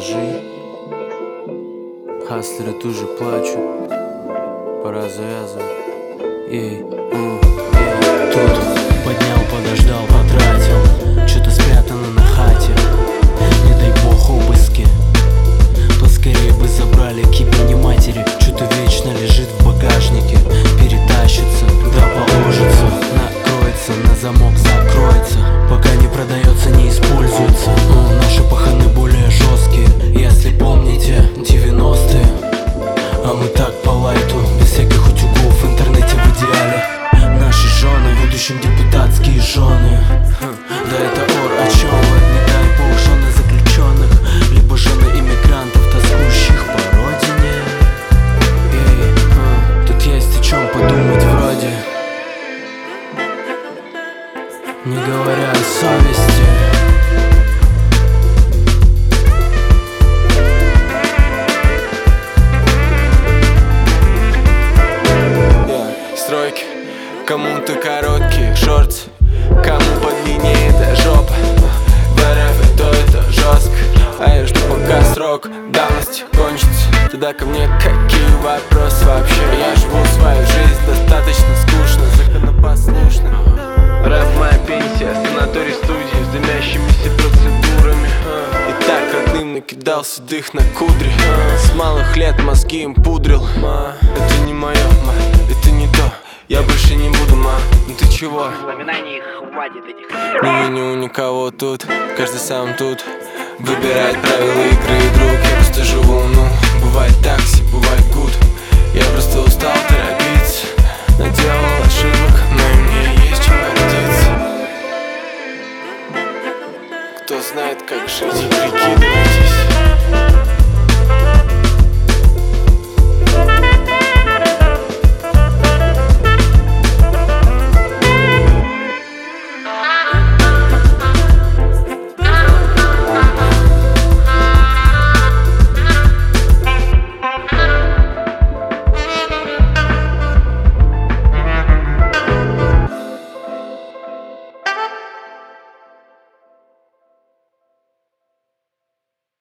ножи. Хаслеры тоже плачут, пора завязывать. Тут поднял, подождал, потратил, что-то спрятано на хате. Не дай бог обыски, поскорее бы забрали к ебени матери. Что-то вечно лежит в багажнике, перетащится, да положится, накроется, на замок закроется. Пока не продается, не используется. Наши паханы более жесткие, если помните 90-е. А мы так по лайту, без всяких утюгов, в интернете в идеале. Наши жены, в будущем депутатские жены. Да это ор, о чем вы? Не дай бог, жены заключенных, либо жены иммигрантов, тоскующих по родине. Тут есть о чем подумать вроде, не говоря о совести. Стройки, кому-то короткие шорты, кому подлиннее эта жопа. В РФ это жестко, а я жду пока срок давности кончится. Тогда ко мне какие вопросы вообще? Я живу свою жизнь достаточно скучно, законопослушно. Рэп моя пенсия, санаторий студии с дымящимися процедурами. И так родным накидался дых на кудри, с малых лет мозги им пудрил. Это не мое, это не то, я больше не буду, ну ты чего? Воспоминаний хватит этих. Не виню никого тут, каждый сам тут выбирает правила игры и друг. Я просто живу, бывает такси, бывает гуд. Я просто устал торопиться, наделал ошибок, но и мне есть чем гордиться. Кто знает, как жить, прикидывайтесь.